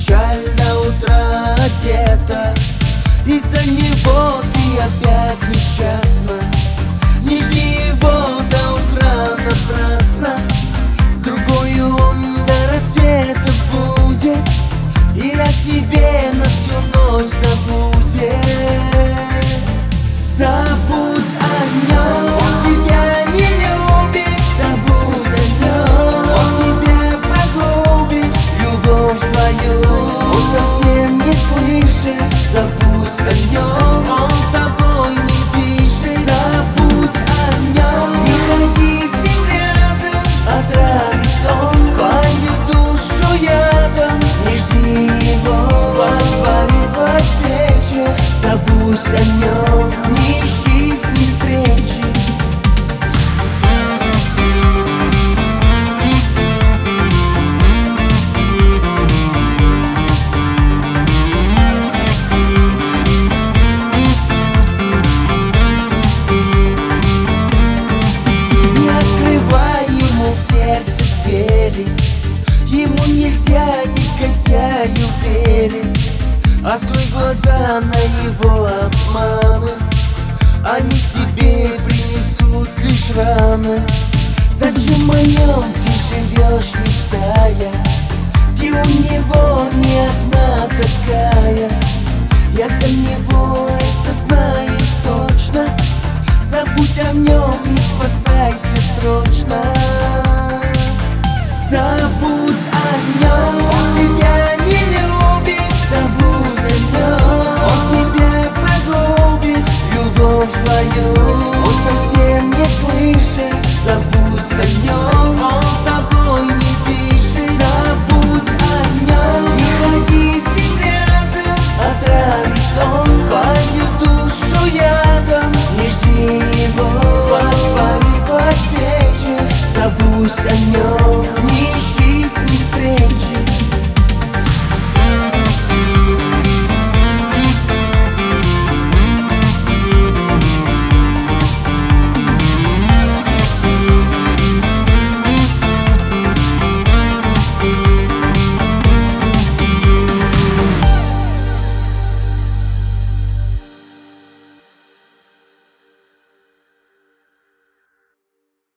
печаль до утра одета. Из-за него ты опять несчастна. Не жди его до утра напрасно. С другою он до рассвета будет и о тебе на всю ночь забудет. Забудь о нем, он тебя не любит. Забудь о нем, он тебя погубит. Любовь твою он совсем не слышит. Забудь о нем, он тобой не дышит. Забудь о нем, не ходи с ним рядом. Отравит он твою душу ядом. Не жди его во дворе под вечер. Забудь о нем, не ищи с ним встречи. Не открывай ему в сердце двери. Ему нельзя негодяю верить. Открой глаза на его обманы. Они тебе принесут лишь раны. Зачем о нем ты живешь, мечтая? Ты у него не